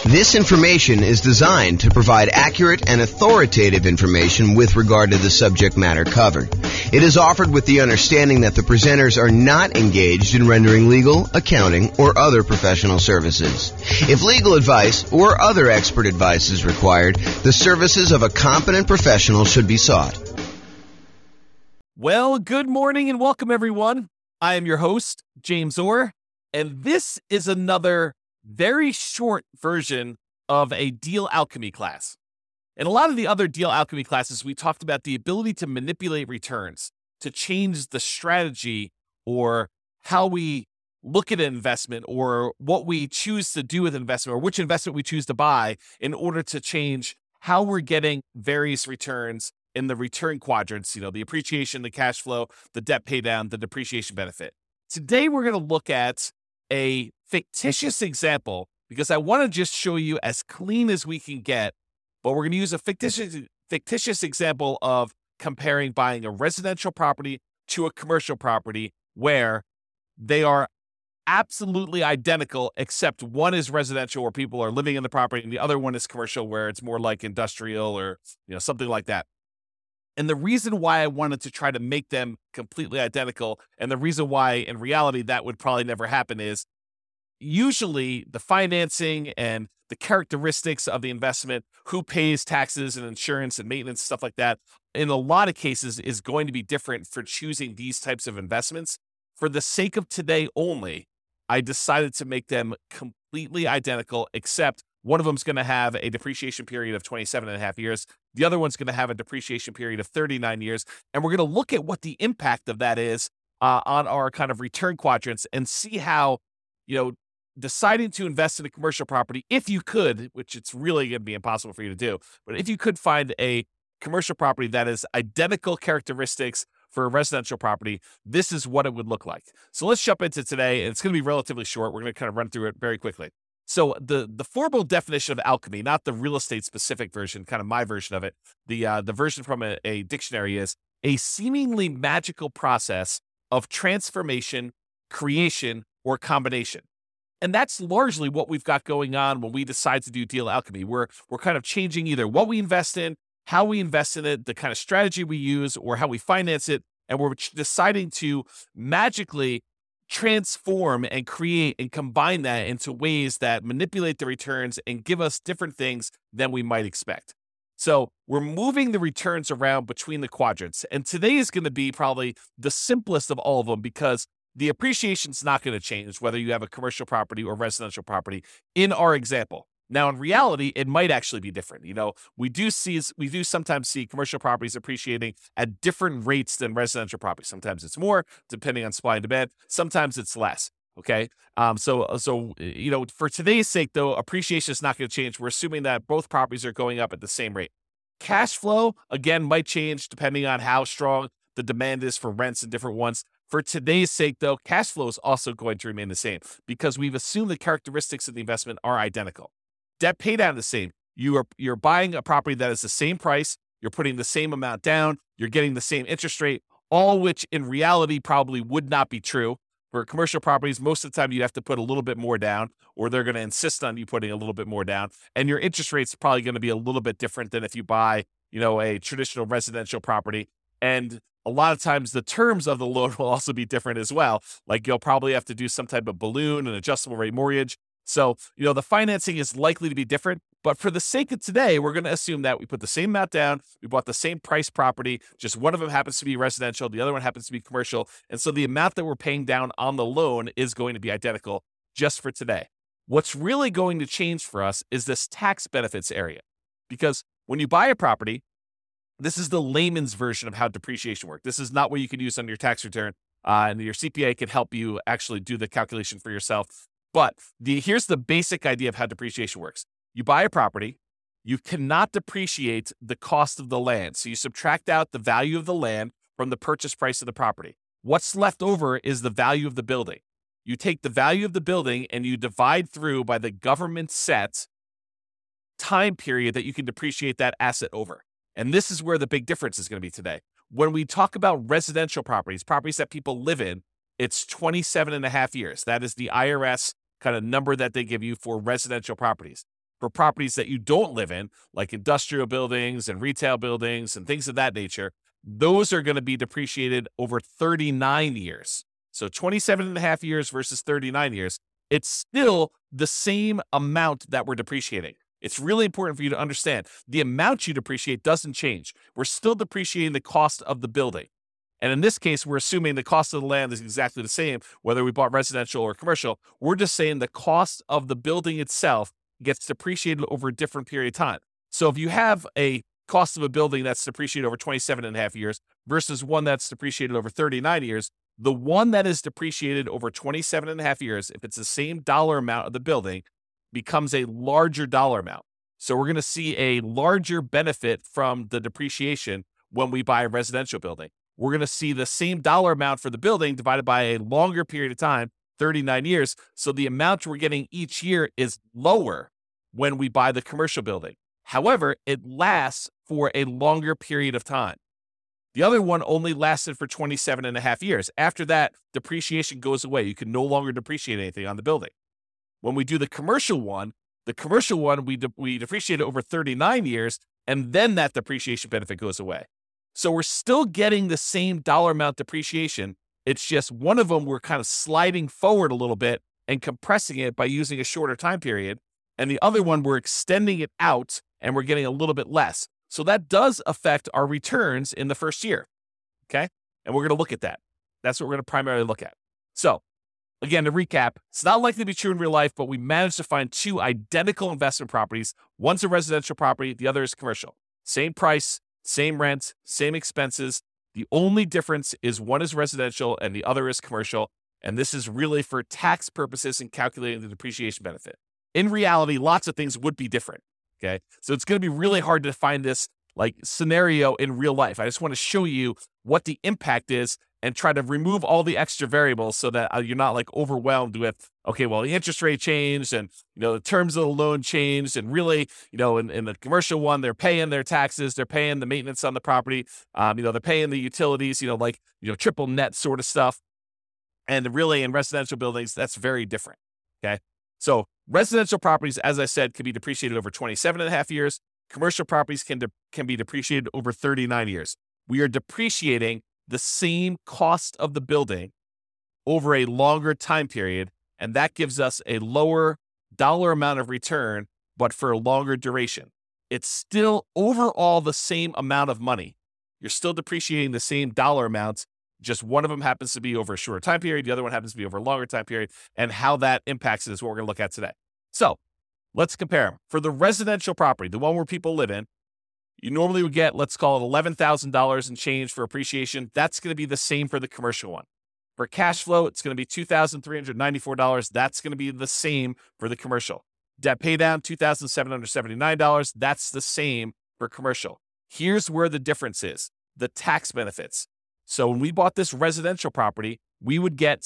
This information is designed to provide accurate and authoritative information with regard to the subject matter covered. It is offered with the understanding that the presenters are not engaged in rendering legal, accounting, or other professional services. If legal advice or other expert advice is required, the services of a competent professional should be sought. Well, good morning and welcome, everyone. I am your host, James Orr, and this is another very short version of a deal alchemy class. In a lot of the other deal alchemy classes, we talked about the ability to manipulate returns, to change the strategy or how we look at an investment or what we choose to do with investment or which investment we choose to buy in order to change how we're getting various returns in the return quadrants, the appreciation, the cash flow, the debt pay down, the depreciation benefit. Today, we're going to look at a fictitious example because I want to just show you as clean as we can get, but we're going to use a fictitious example of comparing buying a residential property to a commercial property where they are absolutely identical, except one is residential where people are living in the property and the other one is commercial where it's more like industrial or something like that. And the reason why I wanted to try to make them completely identical, and the reason why in reality that would probably never happen, is usually the financing and the characteristics of the investment, who pays taxes and insurance and maintenance, stuff like that, in a lot of cases is going to be different for choosing these types of investments. For the sake of today only, I decided to make them completely identical, except one of them is going to have a depreciation period of 27 and a half years. The other one's going to have a depreciation period of 39 years. And we're going to look at what the impact of that is on our kind of return quadrants and see how, deciding to invest in a commercial property, if you could, which it's really going to be impossible for you to do, but if you could find a commercial property that is identical characteristics for a residential property, this is what it would look like. So let's jump into today. It's going to be relatively short. We're going to kind of run through it very quickly. So the formal definition of alchemy, not the real estate specific version, kind of my version of it, the version from a dictionary is a seemingly magical process of transformation, creation, or combination. And that's largely what we've got going on when we decide to do deal alchemy. We're kind of changing either what we invest in, how we invest in it, the kind of strategy we use, or how we finance it. And we're deciding to magically transform and create and combine that into ways that manipulate the returns and give us different things than we might expect. So we're moving the returns around between the quadrants. And today is going to be probably the simplest of all of them because the appreciation is not going to change whether you have a commercial property or residential property in our example. Now, in reality, it might actually be different. We do sometimes see commercial properties appreciating at different rates than residential properties. Sometimes it's more, depending on supply and demand. Sometimes it's less. Okay. So for today's sake, though, appreciation is not going to change. We're assuming that both properties are going up at the same rate. Cash flow, again, might change depending on how strong the demand is for rents in different ones. For today's sake, though, cash flow is also going to remain the same because we've assumed the characteristics of the investment are identical. Debt pay down the same. You're buying a property that is the same price. You're putting the same amount down. You're getting the same interest rate, all which in reality probably would not be true. For commercial properties, most of the time you'd have to put a little bit more down, or they're going to insist on you putting a little bit more down. And your interest rate's probably going to be a little bit different than if you buy, a traditional residential property. And a lot of times the terms of the loan will also be different as well. Like you'll probably have to do some type of balloon, an adjustable rate mortgage. So, the financing is likely to be different, but for the sake of today, we're going to assume that we put the same amount down, we bought the same price property, just one of them happens to be residential, the other one happens to be commercial, and so the amount that we're paying down on the loan is going to be identical just for today. What's really going to change for us is this tax benefits area, because when you buy a property, this is the layman's version of how depreciation works. This is not what you can use on your tax return, and your CPA can help you actually do the calculation for yourself. But here's the basic idea of how depreciation works. You buy a property, you cannot depreciate the cost of the land. So you subtract out the value of the land from the purchase price of the property. What's left over is the value of the building. You take the value of the building and you divide through by the government set time period that you can depreciate that asset over. And this is where the big difference is going to be today. When we talk about residential properties that people live in, it's 27 and a half years. That is the IRS kind of number that they give you for residential properties. For properties that you don't live in, like industrial buildings and retail buildings and things of that nature, those are going to be depreciated over 39 years. So 27 and a half years versus 39 years, it's still the same amount that we're depreciating. It's really important for you to understand the amount you depreciate doesn't change. We're still depreciating the cost of the building. And in this case, we're assuming the cost of the land is exactly the same, whether we bought residential or commercial. We're just saying the cost of the building itself gets depreciated over a different period of time. So if you have a cost of a building that's depreciated over 27 and a half years versus one that's depreciated over 39 years, the one that is depreciated over 27 and a half years, if it's the same dollar amount of the building, becomes a larger dollar amount. So we're going to see a larger benefit from the depreciation when we buy a residential building. We're going to see the same dollar amount for the building divided by a longer period of time, 39 years. So the amount we're getting each year is lower when we buy the commercial building. However, it lasts for a longer period of time. The other one only lasted for 27 and a half years. After that, depreciation goes away. You can no longer depreciate anything on the building. When we do the commercial one, we depreciate it over 39 years, and then that depreciation benefit goes away. So we're still getting the same dollar amount depreciation. It's just one of them we're kind of sliding forward a little bit and compressing it by using a shorter time period. And the other one, we're extending it out and we're getting a little bit less. So that does affect our returns in the first year. Okay. And we're going to look at that. That's what we're going to primarily look at. So again, to recap, it's not likely to be true in real life, but we managed to find two identical investment properties. One's a residential property. The other is commercial. Same price, same rent, same expenses. The only difference is one is residential and the other is commercial. And this is really for tax purposes and calculating the depreciation benefit. In reality, lots of things would be different. Okay. So it's going to be really hard to find this like scenario in real life. I just want to show you what the impact is and try to remove all the extra variables so that you're not like overwhelmed with, okay, well, the interest rate changed and, the terms of the loan changed. And really, in the commercial one, they're paying their taxes, they're paying the maintenance on the property, they're paying the utilities, triple net sort of stuff. And really in residential buildings, that's very different. Okay. So residential properties, as I said, can be depreciated over 27 and a half years. Commercial properties can be depreciated over 39 years. We are depreciating the same cost of the building over a longer time period, and that gives us a lower dollar amount of return, but for a longer duration. It's still overall the same amount of money. You're still depreciating the same dollar amounts, just one of them happens to be over a shorter time period, the other one happens to be over a longer time period, and how that impacts it is what we're going to look at today. So let's compare them. For the residential property, the one where people live in, you normally would get, let's call it $11,000 in change for appreciation. That's going to be the same for the commercial one. For cash flow, it's going to be $2,394. That's going to be the same for the commercial. Debt pay down, $2,779. That's the same for commercial. Here's where the difference is, the tax benefits. So when we bought this residential property, we would get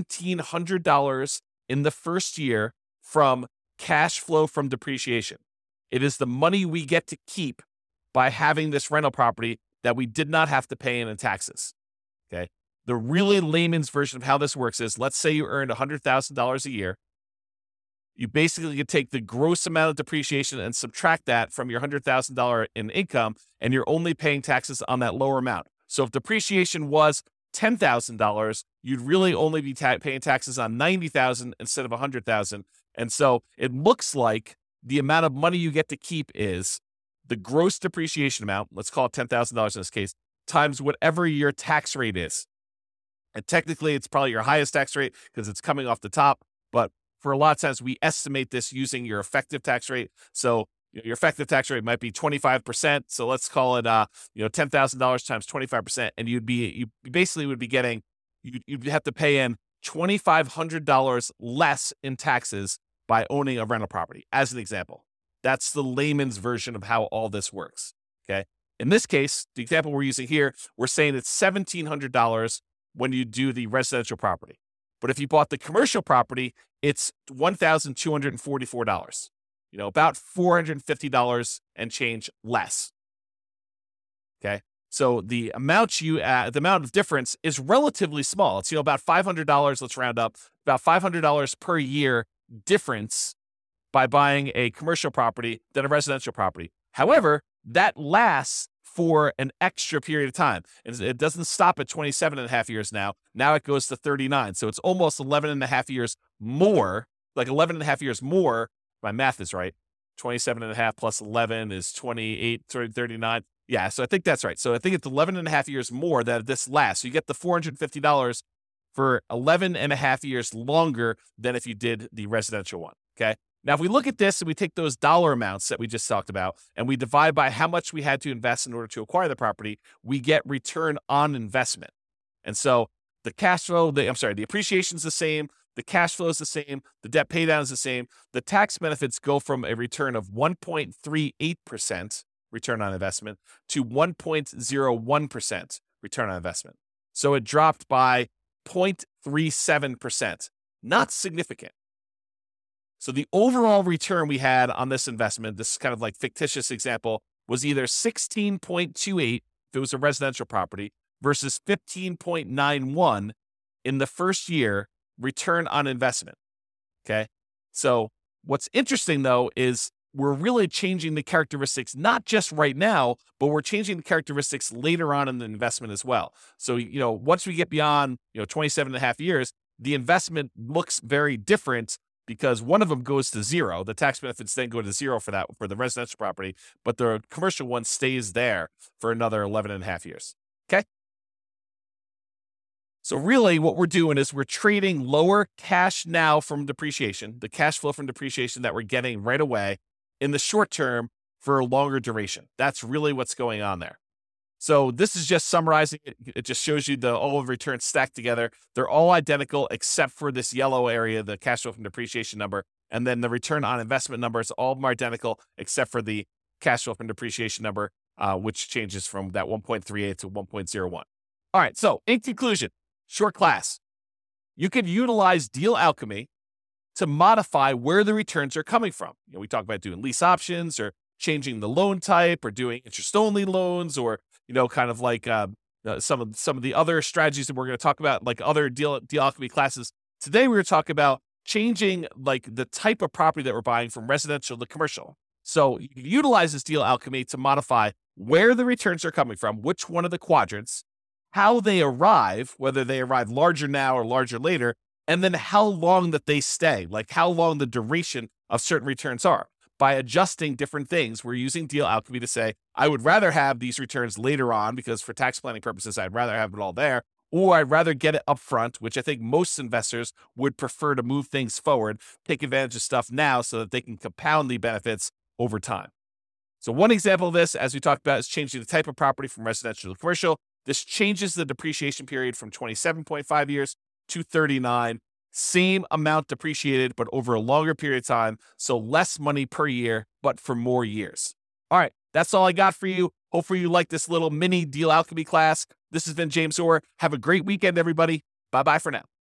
$1,700 in the first year from cash flow from depreciation. It is the money we get to keep by having this rental property that we did not have to pay in taxes. Okay. The really layman's version of how this works is, let's say you earned $100,000 a year. You basically could take the gross amount of depreciation and subtract that from your $100,000 in income, and you're only paying taxes on that lower amount. So if depreciation was $10,000, you'd really only be paying taxes on $90,000 instead of $100,000. And so it looks like the amount of money you get to keep is the gross depreciation amount, let's call it $10,000 in this case, times whatever your tax rate is. And technically, it's probably your highest tax rate because it's coming off the top. But for a lot of times, we estimate this using your effective tax rate. So your effective tax rate might be 25%. So let's call it, $10,000 times 25%. And you basically would be getting, you'd have to pay in $2,500 less in taxes by owning a rental property, as an example. That's the layman's version of how all this works. Okay. In this case, the example we're using here, we're saying it's $1,700 when you do the residential property. But if you bought the commercial property, it's $1,244, about $450 and change less. Okay. So the amount of difference is relatively small. It's, about $500, let's round up, about $500 per year difference by buying a commercial property than a residential property. However, that lasts for an extra period of time. And it doesn't stop at 27 and a half years now. Now it goes to 39. So it's almost 11 and a half years more, like 11 and a half years more. My math is right. 27 and a half plus 11 is 28, 39. Yeah, so I think that's right. So I think it's 11 and a half years more that this lasts. So you get the $450 for 11 and a half years longer than if you did the residential one, okay? Now, if we look at this and we take those dollar amounts that we just talked about and we divide by how much we had to invest in order to acquire the property, we get return on investment. And so the cash flow, the appreciation is the same, the cash flow is the same, the debt pay down is the same. The tax benefits go from a return of 1.38% return on investment to 1.01% return on investment. So it dropped by 0.37%. Not significant. So the overall return we had on this investment, this kind of like fictitious example, was either 16.28 if it was a residential property versus 15.91 in the first year return on investment. Okay. So what's interesting though is we're really changing the characteristics, not just right now, but we're changing the characteristics later on in the investment as well. So, once we get beyond, 27 and a half years, the investment looks very different because one of them goes to zero. The tax benefits then go to zero for the residential property, but the commercial one stays there for another 11 and a half years. Okay. So really what we're doing is we're trading lower cash now from depreciation, the cash flow from depreciation that we're getting right away in the short term for a longer duration. That's really what's going on there. So this is just summarizing it. It just shows you all of the returns stacked together. They're all identical except for this yellow area, the cash flow from depreciation number. And then the return on investment numbers, all of them are identical except for the cash flow from depreciation number, which changes from that 1.38 to 1.01. All right, so in conclusion, short class, you can utilize deal alchemy to modify where the returns are coming from. We talk about doing lease options or changing the loan type or doing interest-only loans or, kind of like some of the other strategies that we're going to talk about, like other deal alchemy classes. Today, we're going to talk about changing like the type of property that we're buying from residential to commercial. So you can utilize this deal alchemy to modify where the returns are coming from, which one of the quadrants, how they arrive, whether they arrive larger now or larger later, and then how long that they stay, like how long the duration of certain returns are. By adjusting different things, we're using deal alchemy to say, I would rather have these returns later on because for tax planning purposes, I'd rather have it all there, or I'd rather get it up front, which I think most investors would prefer to move things forward, take advantage of stuff now so that they can compound the benefits over time. So one example of this, as we talked about, is changing the type of property from residential to commercial. This changes the depreciation period from 27.5 years to 39. Same amount depreciated, but over a longer period of time. So less money per year, but for more years. All right, that's all I got for you. Hopefully you like this little mini deal alchemy class. This has been James Orr. Have a great weekend, everybody. Bye-bye for now.